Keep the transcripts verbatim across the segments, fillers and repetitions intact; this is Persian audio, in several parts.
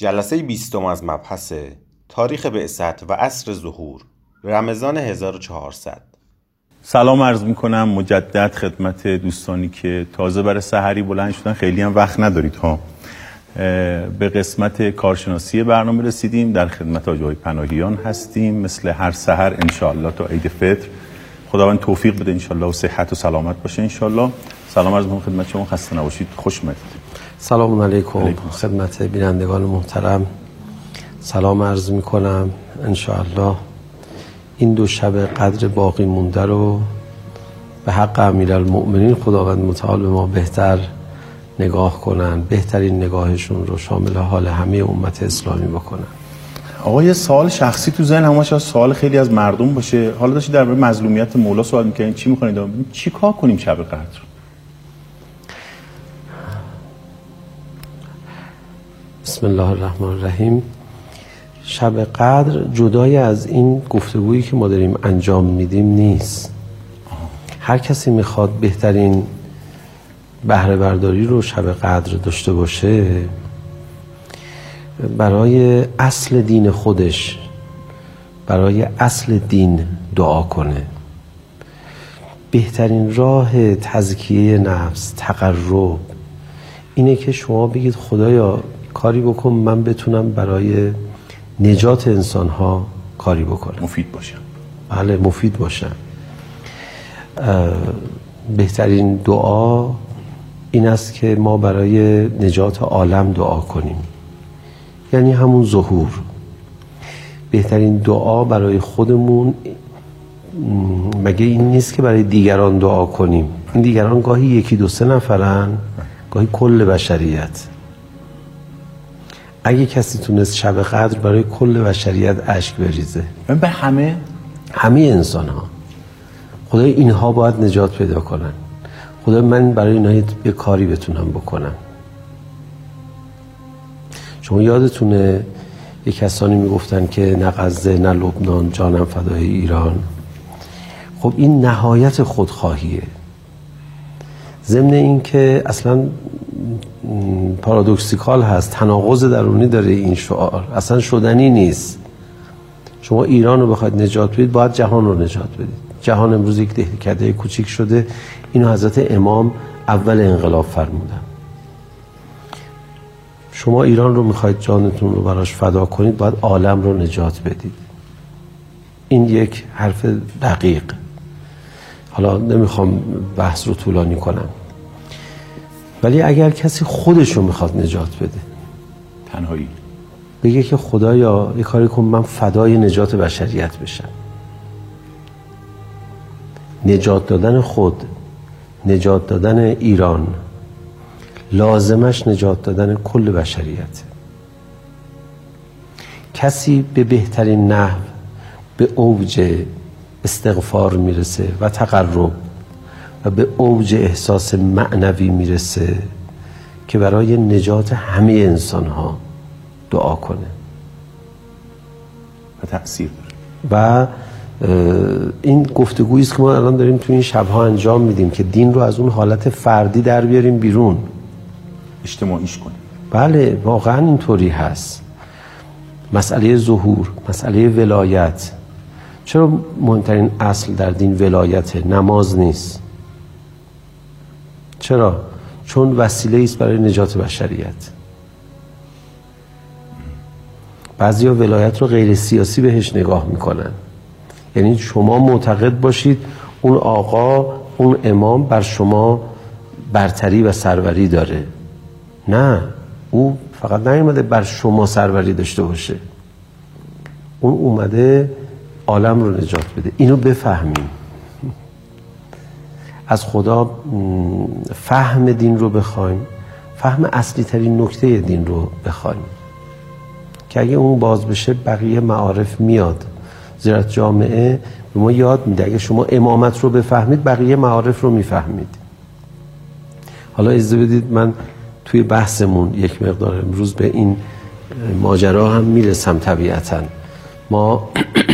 جلسه بیستم از مبحث تاریخ بعثت و عصر ظهور رمضان هزار و چهارصد. سلام عرض میکنم مجدد خدمت دوستانی که تازه برای سحری بلند شدن، خیلی هم وقت ندارید ها. به قسمت کارشناسی برنامه رسیدیم. در خدمت حاجی پناهیان هستیم مثل هر سحر انشاءالله تا عید فطر. خداوند توفیق بده انشاءالله و صحت و سلامت باشه انشاءالله. سلام عرض میکنم خدمت شما، خسته نباشید، خوش اومدید. سلام علیکم خدمت بینندگان محترم، سلام عرض میکنم. انشاءالله این دو شب قدر باقی مونده رو به حق امیرالمؤمنین خداوند متعال به ما بهتر نگاه کنن، بهترین نگاهشون رو شامل حال همه امت اسلامی بکنن. آقا یه سوال شخصی تو ذهن همه شاید سوال خیلی از مردم باشه. حالا داشتید درباره مظلومیت مولا سوال میکنین، چی میکنید؟ چی کار کنیم شب قدر؟ بسم الله الرحمن الرحیم. شب قدر جدای از این گفتگویی که ما داریم انجام میدیم نیست. هر کسی میخواد بهترین بهره برداری رو شب قدر داشته باشه، برای اصل دین خودش، برای اصل دین دعا کنه. بهترین راه تزکیه نفس، تقرب، اینه که شما بگید خدایا کاری بکن من بتونم برای نجات انسان ها کاری بکنم، مفید باشم. بله مفید باشم. بهترین دعا این است که ما برای نجات عالم دعا کنیم، یعنی همون ظهور. بهترین دعا برای خودمون مگه این نیست که برای دیگران دعا کنیم؟ این دیگران گاهی یکی دو سه نفرن، گاهی کل بشریت. اگه کسی تونست شب قدر برای کل بشریت اشک بریزه، به همه همه انسان ها، خدای اینها باید نجات پیدا کنن، خدای من برای اینها یه کاری بتونم بکنم. شما یادتونه یه کسانی میگفتن که نه غزه نه لبنان جانم فدای ایران. خب این نهایت خودخواهیه. ضمن این که اصلا پارادوکسیکال هست، تناقض درونی داره این شعار، اصلا شدنی نیست. شما ایران رو بخواید نجات بدید باید جهان رو نجات بدید. جهان امروز یک دهکده کوچیک شده. اینو حضرت امام اول انقلاب فرمودن. شما ایران رو میخواید جانتون رو براش فدا کنید باید عالم رو نجات بدید. این یک حرف دقیق. حالا نمیخوام بحث رو طولانی کنم، ولی اگر کسی خودش رو میخواد نجات بده، تنهایی بگه که خدایا یه کاری کن من فدای نجات بشریت بشم. نجات دادن خود، نجات دادن ایران، لازمش نجات دادن کل بشریت. کسی به بهترین نحو به اوج استغفار میرسه و تقرب و به اوج احساس معنوی میرسه که برای نجات همه انسان ها دعا کنه و تأثیر داره. و این گفتگویی است که ما الان داریم تو این شبها انجام میدیم که دین رو از اون حالت فردی در بیاریم بیرون، اجتماعیش کنیم. بله واقعا اینطوری هست. مسئله ظهور، مسئله ولایت. چرا مهمترین اصل در دین ولایت، نماز نیست؟ چرا؟ چون وسیله است برای نجات بشریت. بعضیا ولایت رو غیر سیاسی بهش نگاه میکنن، یعنی شما معتقد باشید اون آقا، اون امام بر شما برتری و سروری داره. نه، او فقط نیومده بر شما سروری داشته باشه، اون اومده عالم رو نجات بده. اینو بفهمیم، از خدا فهم دین رو بخوایم، فهم اصلی ترین نکته دین رو بخوایم که اگه اون باز بشه بقیه معارف میاد. زیرا جامعه به ما یاد میده اگه شما امامت رو بفهمید بقیه معارف رو میفهمید. حالا اجازه بدید من توی بحثمون یک مقدار امروز به این ماجرا هم میرسم. طبیعتاً ما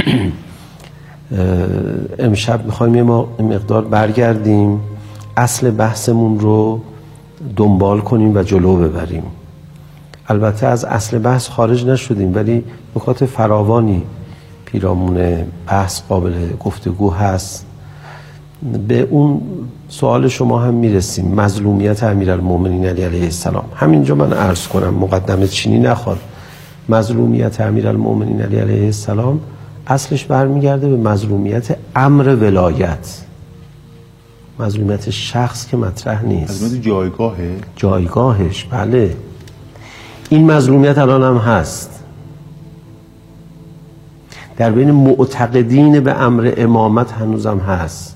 امشب میخوایم یه مقدار برگردیم، اصل بحثمون رو دنبال کنیم و جلو ببریم. البته از اصل بحث خارج نشدیم، ولی نکات فراوانی پیرامون بحث قابل گفتگو هست. به اون سوال شما هم میرسیم، مظلومیت امیرالمومنین علی علیه السلام. همینجا من عرض کنم، مقدمه چینی نخواد. مظلومیت امیرالمومنین علی علیه السلام اصلش برمیگرده به مظلومیت امر ولایت، مظلومیت شخص که مطرح نیست، مظلومیت جایگاهه جایگاهش. بله، این مظلومیت الان هم هست در بین معتقدین به امر امامت، هنوزم هست.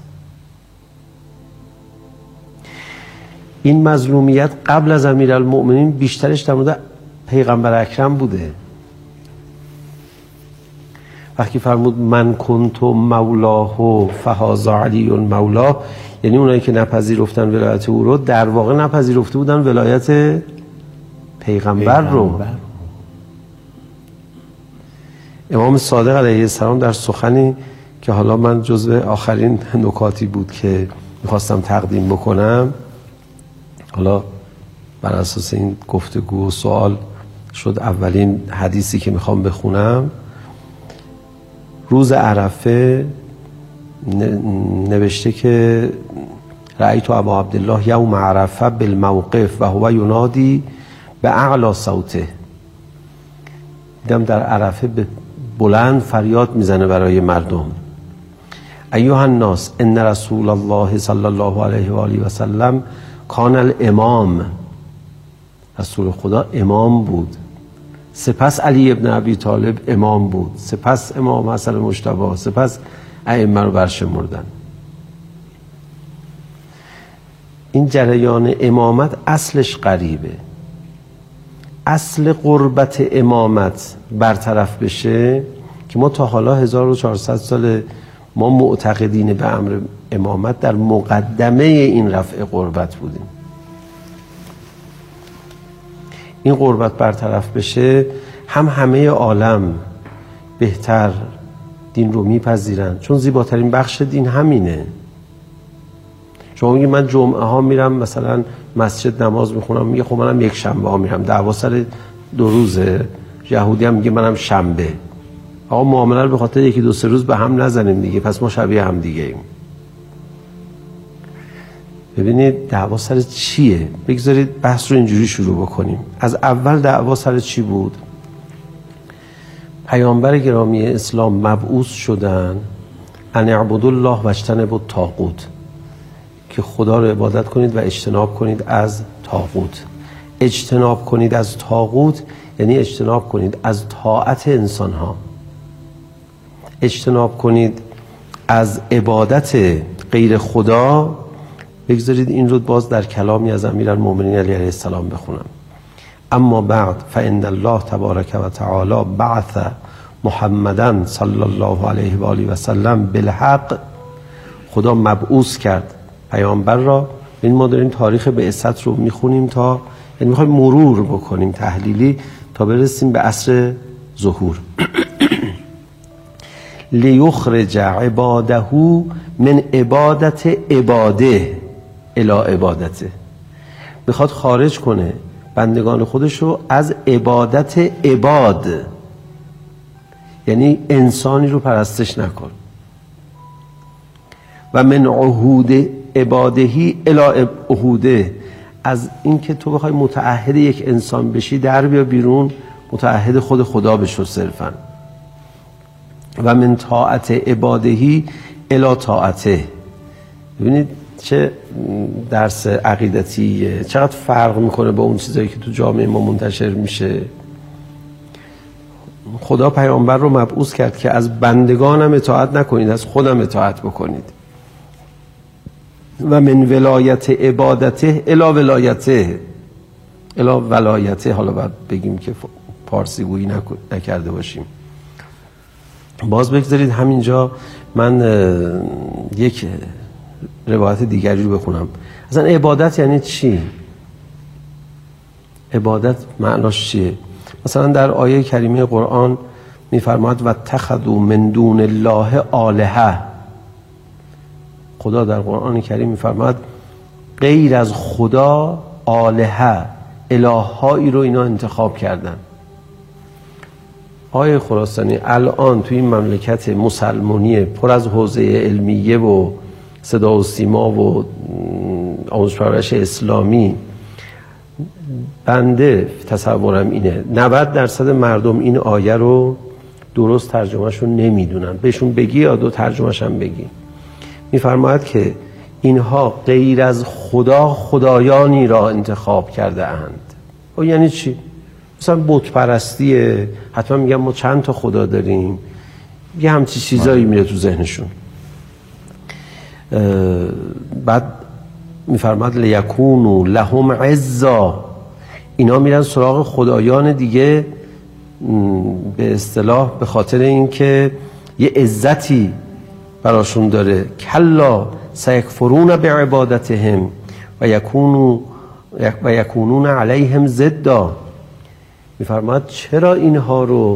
این مظلومیت قبل از امیرالمؤمنین بیشترش در مورد پیغمبر اکرم بوده. وقتی فرمود من کنت مولاه فهذا علی مولاه، یعنی اونایی که نپذیرفتن ولایت او رو در واقع نپذیرفته بودن ولایت پیغمبر رو. امام صادق علیه السلام در سخنی که حالا من جزو آخرین نکاتی بود که میخواستم تقدیم بکنم، حالا بر اساس این گفتگو و سوال شد اولین حدیثی که میخوام بخونم. روز عرفه نوشته که رأیت ابا عبدالله یوم عرفه بالموقف و هو ینادی به اعلی صوته، دیدم در عرفه به بلند فریاد میزنه برای مردم، ایها الناس ان رسول الله صلی الله علیه و آله و سلم کان الامام، رسول خدا امام بود، سپس علی ابن ابی طالب امام بود، سپس امام حسن مجتبی، سپس ائمه رو برشمردن. این جریان امامت اصلش غریبه. اصل قربت امامت برطرف بشه که ما تا حالا هزار و چهارصد سال ما معتقدین به امر امامت در مقدمه این رفع قربت بودیم. این قربت برطرف بشه، هم همه عالم بهتر دین رو میپذیرن، چون زیباترین بخش دین همینه. شما میگی من جمعه ها میرم مثلا مسجد نماز میخونم، میگه خب منم یک شنبه ها میرم، دعوا سر دو روزه. یهودی هم میگه منم شنبه. آقا معامله رو به خاطر یکی دو سه روز به هم نزنیم دیگه، پس ما شبیه هم دیگه ایم. ببینید دعوا سر چیه؟ بگذارید بحث رو اینجوری شروع بکنیم. از اول دعوا سر چی بود؟ پیامبر گرامی اسلام مبعوث شدن ان اعبدوا الله و اجتنبوا الطاغوت، که خدا رو عبادت کنید و اجتناب کنید از طاغوت. اجتناب کنید از طاغوت یعنی اجتناب کنید از طاعت انسان ها، اجتناب کنید از عبادت غیر خدا. بگذارید این رو باز در کلامی از امیرالمومنین علی علیه السلام بخونم. اما بعد فان الله تبارک و تعالی بعث محمدن صلی الله علیه و آله و سلم بالحق، خدا مبعوث کرد پیامبر را. این ما داریم تاریخ بعثت رو میخونیم، تا یعنی میخوایم مرور بکنیم تحلیلی تا برسیم به عصر ظهور. لیخرج عباده من عبادت عباده الی عبادته، میخواد خارج کنه بندگان خودش رو از عبادت عباد، یعنی انسانی رو پرستش نکن. و من عهود عبادهی الی عهوده، از اینکه تو بخوای متعهد یک انسان بشی در بیا بیرون، متعهد خود خدا بشو صرفا. و من طاعت عبادهی الی طاعته. ببینید چه درس عقیدتیه، چقدر فرق میکنه با اون چیزایی که تو جامعه ما منتشر میشه. خدا پیامبر رو مبعوث کرد که از بندگانم اطاعت نکنید، از خودم اطاعت بکنید. و من ولایت عبادته الی ولایته الی ولایته، حالا باید بگیم که پارسی گویی نکرده باشیم. باز بگذارید همینجا من یک روایت دیگری رو بخونم. اصلا عبادت یعنی چی؟ عبادت معناش چیه؟ مثلا در آیه کریمه قرآن میفرماد و اتخذوا من دون الله آلهه. خدا در قرآن کریم میفرماد غیر از خدا آلهه، الههایی رو اینا انتخاب کردن. آقای خراسانی الان توی این مملکت مسلمانی پر از حوزه علمیه و صدا و سیما و آموزش پرورش اسلامی، بنده تصورم اینه نود درصد مردم این آیه رو درست ترجمهشون نمیدونن. بهشون بگی یا دو ترجمهش هم بگی. میفرماید که اینها غیر از خدا خدایانی را انتخاب کرده اند. و یعنی چی؟ مثلا بت پرستیه، حتما میگم ما چند تا خدا داریم، یه همچی چیزایی میره تو ذهنشون. بعد میفرماد لیکونو لهم عزا، اینا میرن سراغ خدایان دیگه به اصطلاح به خاطر اینکه یه عزتی براشون داره. کلا سیکفرون بعبادتهم و یکونو و یکونون علیهم ضدا. میفرماد چرا اینها رو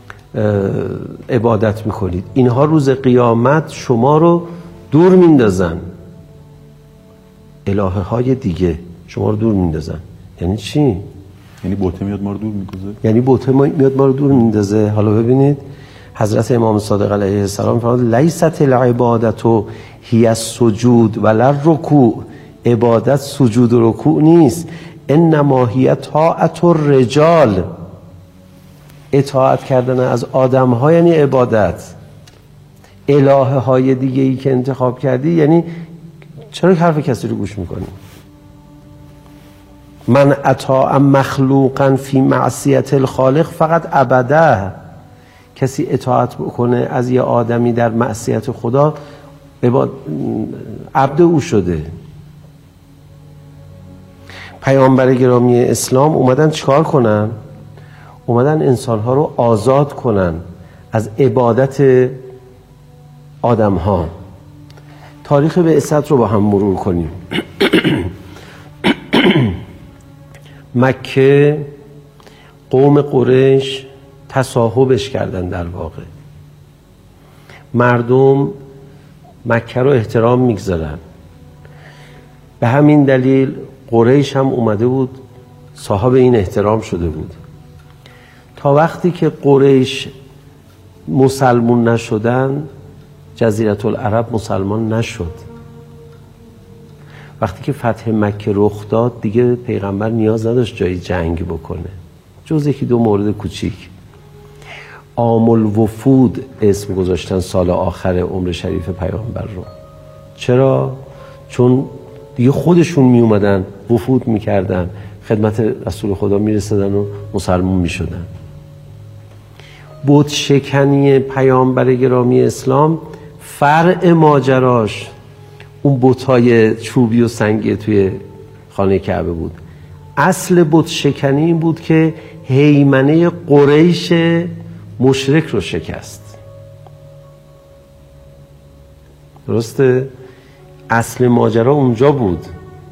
عبادت میکنید؟ اینها روز قیامت شما رو دور میندازن، الهه های دیگه شما رو دور میندازن. یعنی چی؟ یعنی بوته میاد ما رو دور میندازه؟ یعنی بوته میاد ما رو دور میندازه. حالا ببینید حضرت امام صادق علیه السلام فرمود لیست العبادت هی السجود ولا الرکوع. عبادت سجود و رکوع نیست، انما هی طاعت الرجال. اطاعت کردن از آدم ها یعنی عبادت. الهه های دیگه ای که انتخاب کردی یعنی چرا حرف کسی رو گوش میکنی؟ من اطاع مخلوقا فی معصیت الخالق فقط عبده. کسی اطاعت بکنه از یه آدمی در معصیت خدا عبد او شده. پیامبر گرامی اسلام اومدن چیکار کنن؟ اومدن انسانها رو آزاد کنن از عبادت آدم ها. تاریخ بعثت رو با هم مرور کنیم. مکه قوم قریش تصاحبش کردن، در واقع مردم مکه رو احترام میگذارن. به همین دلیل قریش هم اومده بود صاحب این احترام شده بود. تا وقتی که قریش مسلمون نشدن جزیره العرب مسلمان نشد. وقتی که فتح مکه رخ داد دیگه پیغمبر نیاز نداشت جایی جنگ بکنه، جز یکی دو مورد کوچیک. عام الوفود اسم گذاشتن سال آخر عمر شریف پیامبر رو. چرا؟ چون دیگه خودشون می اومدن وفود میکردن، خدمت رسول خدا میرسدن و مسلمون میشدن. بت شکنی پیامبر گرامی اسلام فرع ماجراش اون بت‌های چوبی و سنگی توی خانه کعبه بود. اصل بت شکنی این بود که هیمنه قریش مشرک رو شکست. درسته؟ اصل ماجرا اونجا بود.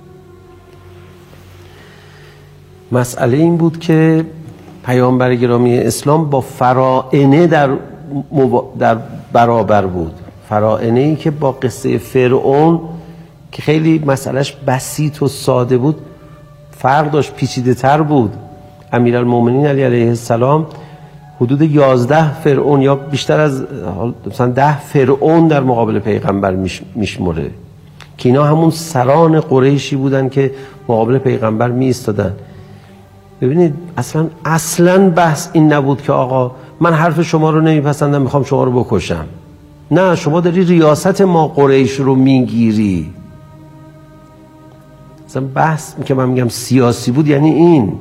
مسئله این بود که پیامبر گرامی اسلام با فراعنه در, مب... در برابر بود. فراعنه ای که با قصه فرعون که خیلی مسئلهش بسیط و ساده بود فرق داشت، پیچیده تر بود. امیرالمومنین علی علیه السلام حدود یازده فرعون یا بیشتر از مثلا ده فرعون در مقابل پیغمبر میش... میشمره که اینا همون سران قریشی بودن که مقابل پیغمبر می ایستادن. ببینید اصلا اصلا بحث این نبود که آقا من حرف شما رو نمیپسندم میخوام شما رو بکشم. نه، شما داری ریاست ما قریش رو میگیری. اصلا بحث که من میگم سیاسی بود یعنی این.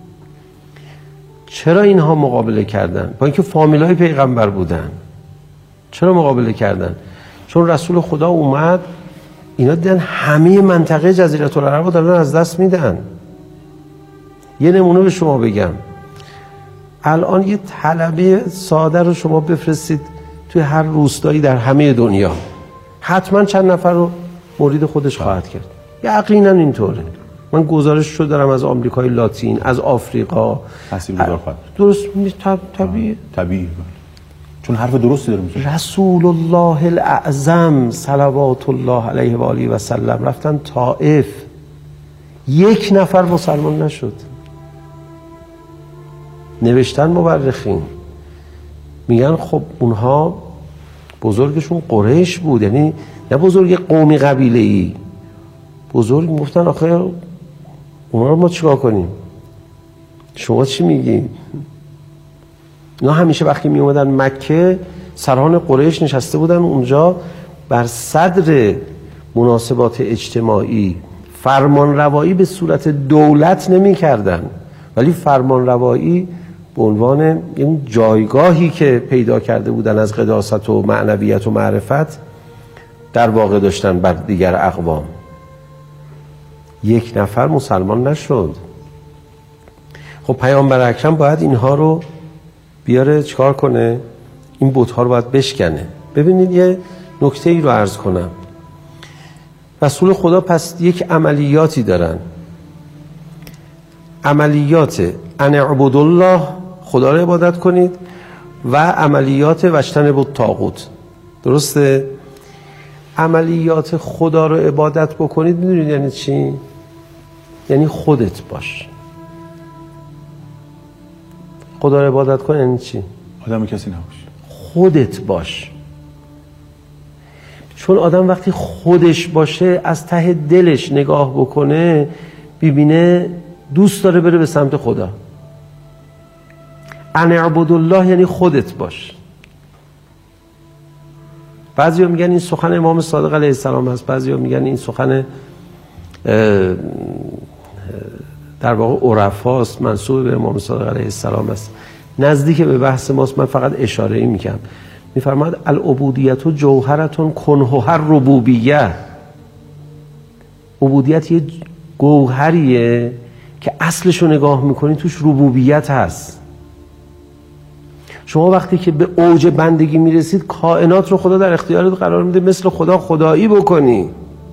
چرا اینها مقابله کردن؟ با اینکه فامیلای پیغمبر بودن. چرا مقابله کردن؟ چون رسول خدا اومد اینا دیدن همه منطقه جزیره العرب رو دارن از دست میدن. یه نمونه به شما بگم. الان یه طلبه ساده رو شما بفرستید توی هر روستایی در همه دنیا، حتما چند نفر رو مرید خودش خواهد کرد. یقینا اینطوره. من گزارش رو دارم از آمریکای لاتین، از آفریقا. تاثیرگذار خواهد. درست طب... طبیعی طبیعی چون حرف درستی داره میشه. رسول الله الاعظم صلوات الله علیه و آله و سلم رفتن طائف، یک نفر مسلمان نشد. نوشتن مورخین میگن خب اونها بزرگشون قریش بود، یعنی نه بزرگ قومی قبیله ای، بزرگ گفتن آخه اونا رو ما چیکار کنیم، شما چی میگی؟ اینا همیشه وقتی می اومدن مکه سران قریش نشسته بودن اونجا بر صدر مناسبات اجتماعی فرمان روایی به صورت دولت نمی کردن، ولی فرمان روایی به عنوان این جایگاهی که پیدا کرده بودن از قداست و معنویت و معرفت در واقع داشتن بر دیگر اقوام. یک نفر مسلمان نشد. خب پیامبر اکرم باید اینها رو بیاره چکار کنه؟ این بت‌ها رو باید بشکنه. ببینید یه نکته ای رو عرض کنم. رسول خدا پس یک عملیاتی دارن، عملیات ان اعبدوا الله، خدا رو عبادت کنید، و عملیات واجتنبوا الطاغوت. درسته؟ عملیات خدا رو عبادت بکنید میدونید یعنی چی؟ یعنی خودت باش. خدا رو عبادت کن یعنی چی؟ آدم کسی نباش، خودت باش. چون آدم وقتی خودش باشه از ته دلش نگاه بکنه ببینه دوست داره بره به سمت خدا. ان اعبدوا الله یعنی خودت باش. بعضیا میگن این سخن امام صادق علیه السلام است، بعضیا میگن این سخن در واقع عرفاست، منسوب به امام صادق علیه السلام است. نزدیک به بحث ماست، من فقط اشاره ای میکنم. میفرماد العبودیت جوهرتون کنهر ربوبیه. عبودیت یه گوهریه که اصلش رو نگاه میکنی توش ربوبیت هست. شما وقتی که به اوج بندگی میرسید کائنات رو خدا در اختیارت قرار میده، مثل خدا خدایی بکنی.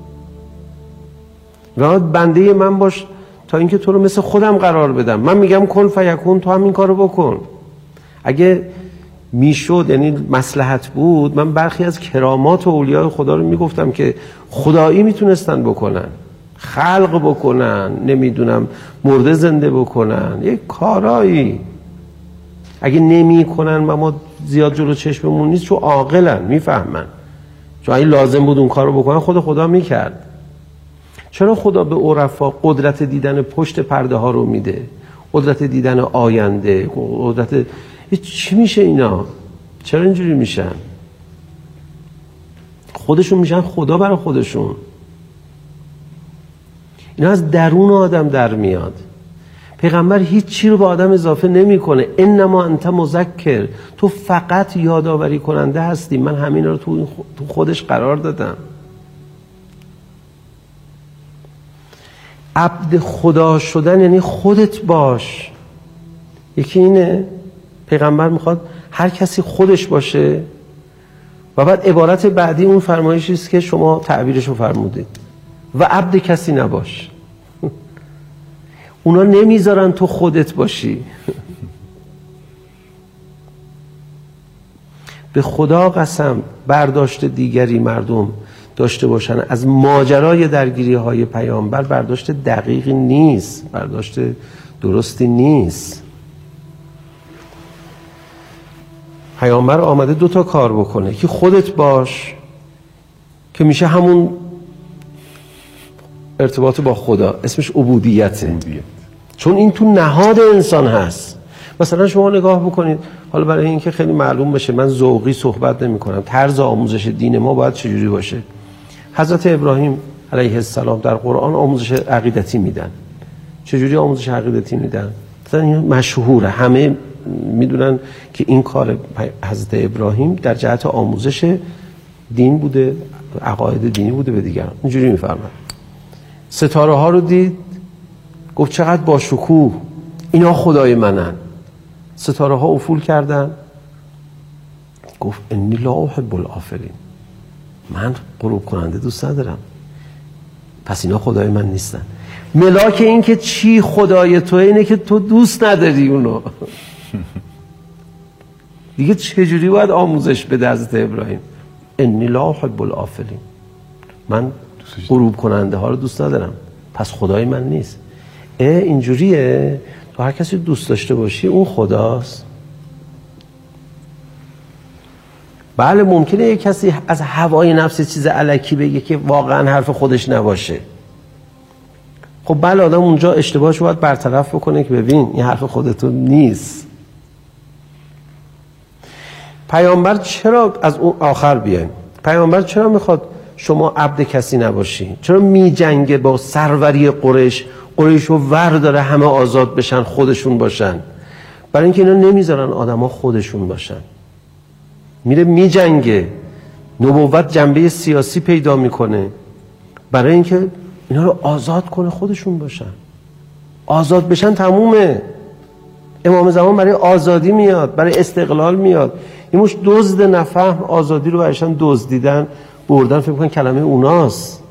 و بنده من باش تا اینکه تو رو مثل خودم قرار بدم. من میگم کن فیکون، تو هم این کارو بکن. اگه میشد یعنی مصلحت بود، من برخی از کرامات و اولیاء خدا رو میگفتم که خدایی میتونستن بکنن، خلق بکنن، نمیدونم مرده زنده بکنن، یک کارایی. اگه نمی کنن و ما زیاد جلو چشممون نیست، چون عاقلن میفهمن، چون این لازم بود اون کارو بکنن خود خدا میکرد. چرا خدا به عرفا قدرت دیدن پشت پرده ها رو میده، قدرت دیدن آینده، قدرت چی میشه اینا؟ چرا اینجوری میشن؟ خودشون میشن خدا برای خودشون. اینا از درون آدم در میاد. پیغمبر هیچ چی رو به آدم اضافه نمیکنه. انما انت مذکر، تو فقط یادآوری کننده هستی. من همین رو تو خودش قرار دادم. عبد خدا شدن یعنی خودت باش. یکی اینه، پیغمبر میخواد هر کسی خودش باشه و بعد عبارت بعدی اون فرمایشی است که شما تعبیرشو فرمودید، و عبد کسی نباش. اونا نمیذارن تو خودت باشی. به خدا قسم برداشت دیگری مردم داشته باشن از ماجرای درگیری های پیامبر برداشت دقیقی نیست، برداشت درستی نیست. پیامبر آمده دو تا کار بکنه که خودت باش، که میشه همون ارتباط با خدا، اسمش عبودیته. عبودیت. چون این تو نهاد انسان هست. مثلا شما نگاه بکنید، حالا برای اینکه خیلی معلوم بشه من ذوقی صحبت نمی کنم، طرز آموزش دین ما باید چجوری باشه. حضرت ابراهیم علیه السلام در قرآن آموزش عقیدتی میدن. چجوری آموزش عقیدتی میدن؟ مثلا این مشهوره، همه میدونن که این کار حضرت ابراهیم در جهت آموزش دین بوده، عقاید دینی بوده به دیگران. اینجوری میفرمن. ستاره ها رو دید، گفت چقدر با شکوه، اینا خدای منن. ستاره ها افول کردن، گفت انی لا احب الافلین، من غروب کننده دوست ندارم، پس اینا خدای من نیستن. ملاک این که چی خدای تو اینه که تو دوست نداری اونو. دیگه چجوری باید آموزش بده حضرت ابراهیم؟ انی لا احب الافلین، من غروب کننده ها رو دوست ندارم، پس خدای من نیست. اینجوریه تو هر کسی دوست داشته باشی اون خداست. بله ممکنه یک کسی از هوای نفس چیز الکی بگه که واقعا حرف خودش نباشه. خب بله آدم اونجا اشتباهش باید برطرف بکنه که ببین این حرف خودتون نیست. پیامبر چرا از اون آخر بیاین؟ پیامبر چرا میخواد شما عبد کسی نباشی؟ چرا میجنگه با سروری قریش؟ قریش رو ور داره همه آزاد بشن، خودشون باشن. برای اینکه اینا نمیذارن آدما خودشون باشن. میره میجنگه، نبوت جنبه سیاسی پیدا میکنه برای اینکه اینا رو آزاد کنه خودشون باشن. آزاد بشن تمومه. امام زمان برای آزادی میاد، برای استقلال میاد. این مش دزد نفهم آزادی رو برایشان دزدیدن بردن، فکر کنن کلمه اوناست.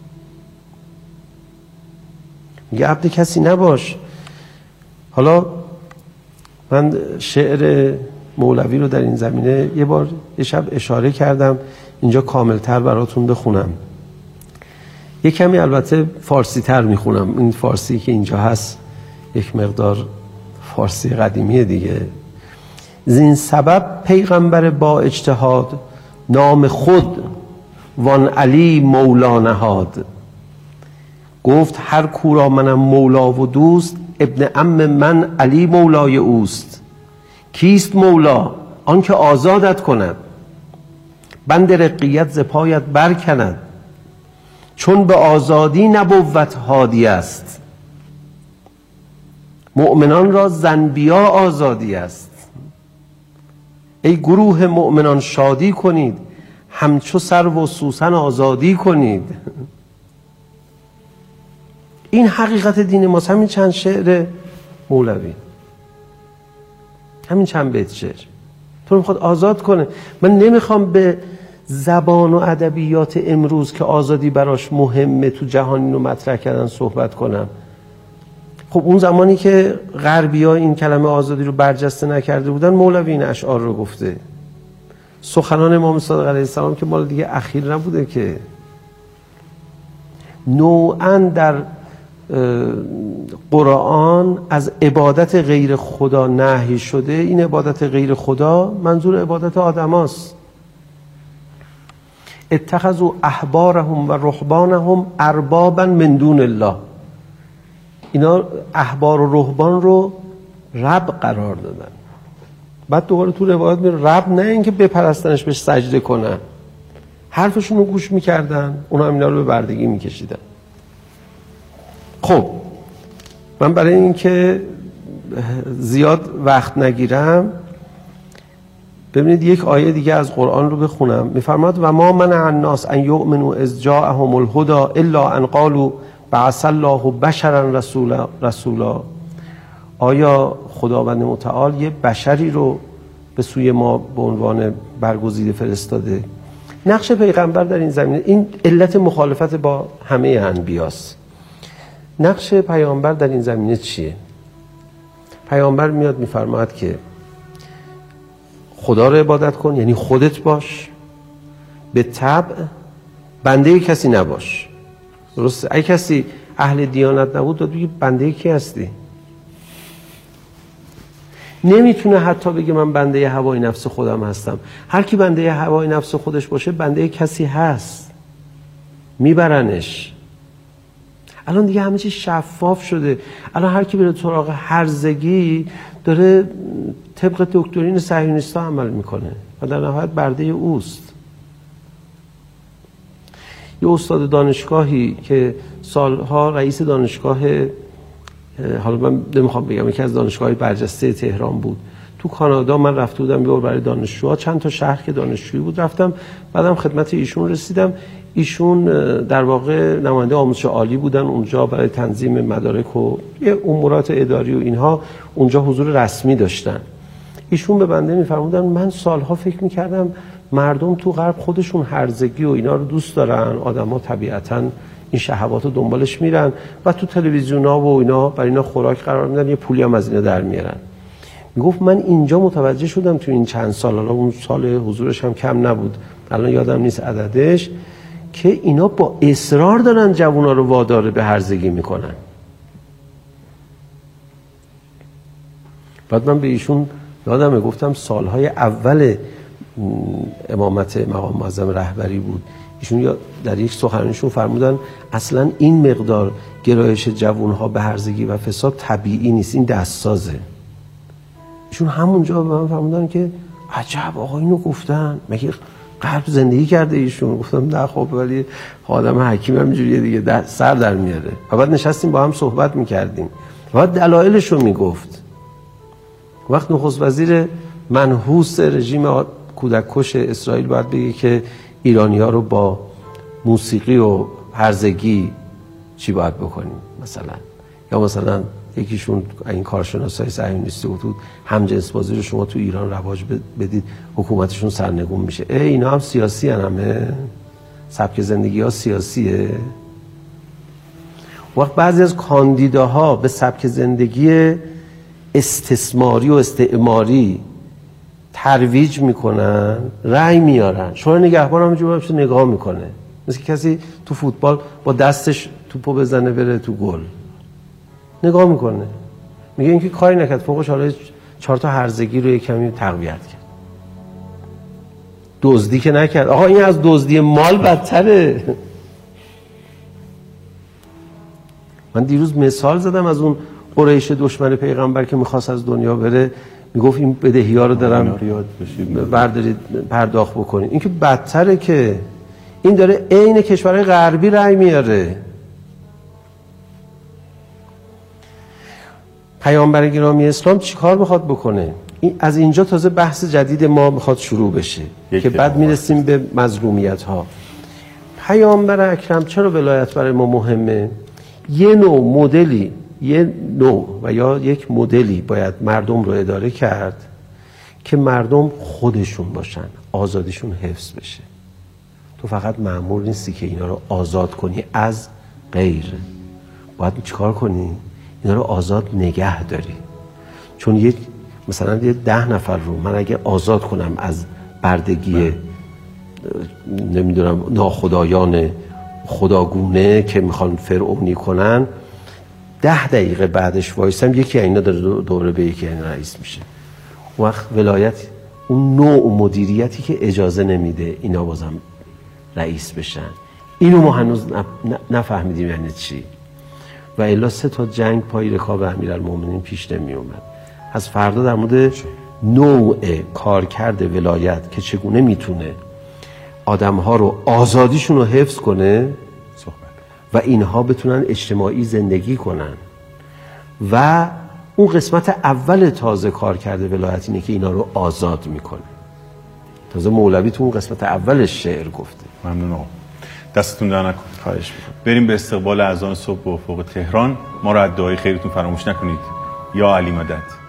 میگه عبد کسی نباش. حالا من شعر مولوی رو در این زمینه یه بار یه شب اشاره کردم، اینجا کاملتر براتون بخونم. یه کمی البته فارسی تر میخونم، این فارسی که اینجا هست یک مقدار فارسی قدیمیه دیگه. زین سبب پیغمبر با اجتهاد نام خود وان علی مولا نهاد. گفت هر کورا منم مولا و دوست، ابن عم من علی مولای اوست. کیست مولا؟ آن که آزادت کند، بند رقیت ز پایت برکند. چون به آزادی نبوت هادی است، مؤمنان را زنبیا آزادی است. ای گروه مؤمنان شادی کنید، همچو سرو و سوسن آزادی کنید. این حقیقت دین ماست. همین چند شعر مولوی، همین چند بیت شعر تو رو میخواد آزاد کنه. من نمیخوام به زبان و ادبیات امروز که آزادی براش مهمه تو جهان اینو مطرح کردن صحبت کنم. خب اون زمانی که غربی‌ها این کلمه آزادی رو برجسته نکرده بودن، مولوی این اشعار رو گفته. سخنان امام صادق علیه السلام که مال دیگه اخیر نبوده که، نوعاً در قرآن از عبادت غیر خدا نهی شده. این عبادت غیر خدا منظور عبادت آدم هاست. اتخذوا احبارهم و رهبانهم اربابا من دون الله. اینا احبار و رهبان رو رب قرار دادن. بعد دوباره تو روایات میره رب نه اینکه بپرستنش بهش سجده کنن، حرفشون رو گوش میکردن، اونا هم اینا رو به بردگی میکشیدن. خب من برای اینکه زیاد وقت نگیرم ببینید یک آیه دیگه از قرآن رو بخونم. میفرماد و ما منع الناس ان یؤمنوا اذ جاءهم الهدى الا ان قالوا بعث الله بشرا رسولا رسولا. آیا خداوند متعال یه بشری رو به سوی ما به عنوان برگزیده فرستاده؟ نقش پیغمبر در این زمینه، این علت مخالفت با همه انبیاست. نقش پیامبر در این زمینه چیه؟ پیامبر میاد میفرماید که خدا رو عبادت کن، یعنی خودت باش، به طبع بنده کسی نباش. درسته؟ اگه کسی اهل دیانت نبود داد بگی بنده کی هستی؟ نمیتونه حتی بگه من بنده هوای نفس خودم هستم. هر کی بنده هوای نفس خودش باشه بنده کسی هست، میبرنش. الان دیگه همه چی شفاف شده. الان هر کی بره سراغ هرزگی داره طبق دکترین صهیونیستا عمل میکنه و در نهایت برده اوست. یه استاد دانشگاهی که سالها رئیس دانشگاه، حالا من نمیخوام بگم، یکی از دانشگاه‌های برجسته تهران بود. تو کانادا من رفته بودم یه بار برای دانشجوها، چند تا شهر که دانشجویی بود رفتم، بعدم خدمت ایشون رسیدم. ایشون در واقع نماینده آموزش عالی بودن اونجا، برای تنظیم مدارک و یه امورات اداری و اینها اونجا حضور رسمی داشتن. ایشون به بنده میفرمودن من سالها فکر میکردم مردم تو غرب خودشون هرزگی و اینا رو دوست دارن، آدما طبیعتاً این شهوات رو دنبالش میرن و تو تلویزیونا و اینا برای اینا خوراک قرار میدن، یه پولی هم از اینا در میارن. میگفت من اینجا متوجه شدم تو این چند سال، حالا اون سال حضورش هم کم نبود، الان یادم نیست عددش، که اینا با اصرار دارن جوونا رو وادار به هرزگی میکنن. بعد من به ایشون یادمه گفتم سالهای اول امامت مقام معظم رهبری بود، ایشون در یک سخنرانیشون فرمودن اصلا این مقدار گرایش جوانها به هرزگی و فساد طبیعی نیست، این دستسازه. ایشون همونجا به من فرمودن که عجب آقا اینو گفتن، مگه غرب زندگی کرده ایشون؟ گفتم نه خب ولی آدم حکیم هم اینجوریه دیگه، سر در میاره. و بعد نشستیم با هم صحبت میکردیم و بعد دلایلش رو میگفت. وقت نخست وزیر منحوس رژیم کودککش اسرائیل باید بگه که ایرانی‌ها رو با موسیقی و هرزگی چی باید بکنیم مثلا، یا مثلا یکیشون این کارشناسای صهیونیستی بود همجنس بازی رو شما تو ایران رواج بدید حکومتشون سرنگون میشه. ای اینا هم سیاسی هن، همه سبک زندگی ها سیاسیه. وقت بعضی از کاندیداها به سبک زندگی استثماری و استعماری ترویج میکنن، رأی میارن، شورای نگهبان هم اینجوری باشه نگاه میکنه، مثل کسی تو فوتبال با دستش توپو بزنه بره تو گل، نگاه میکنه میگه اینکه کاری نکرد، فوقش حالا چهار تا هرزگی رو یک کمی تقویت کرد، دزدی که نکرد. آقا این از دزدی مال بدتره. من دیروز مثال زدم از اون قریش دشمن پیغمبر که میخواست از دنیا بره، میگفت این بدهی ها رو دارم بردارید پرداخت بکنید. این که بدتره، که این داره عین کشورهای غربی رأی میاره. پیامبر گرامی اسلام چیکار میخواد بکنه؟ این از اینجا تازه بحث جدید ما میخواد شروع بشه که بعد میرسیم به مظلومیت ها. پیامبر اکرم چرا ولایت برای ما مهمه؟ یه نوع مدلی یه نوع و یا یک مدلی باید مردم رو اداره کرد که مردم خودشون باشن، آزادیشون حفظ بشه. تو فقط مأمور نیستی که اینا رو آزاد کنی از غیر، باید چیکار کنی؟ اینا رو آزاد نگه داری. چون یک مثلا یه ده نفر رو من اگه آزاد کنم از بردگی نمیدونم ناخدایان خداگونه که میخوان فرعونی کنن، ده دقیقه بعدش وایسم یکی اینا داره دوره به یکی اینا رئیس میشه. وقت ولایت اون نوع مدیریتی که اجازه نمیده اینا بازم رئیس بشن، اینو ما هنوز نفهمیدیم یعنی چی. و الا سه تا جنگ پای رکاب امیرالمومنین پیش نمی اومد. از فردا در مورد نوع کارکرد ولایت که چگونه میتونه آدمها رو آزادیشون رو حفظ کنه و اینها بتونن اجتماعی زندگی کنن. و اون قسمت اول تازه کارکرد ولایت اینه که اینا رو آزاد میکنه. تازه مولوی تو اون قسمت اولش شعر گفته. ممنون آقا، دستتون در نکنه. خواهش میکنم. بریم به استقبال اذان صبح به افق تهران. ما رو از دعای خیرتون فراموش نکنید. یا علی مدد.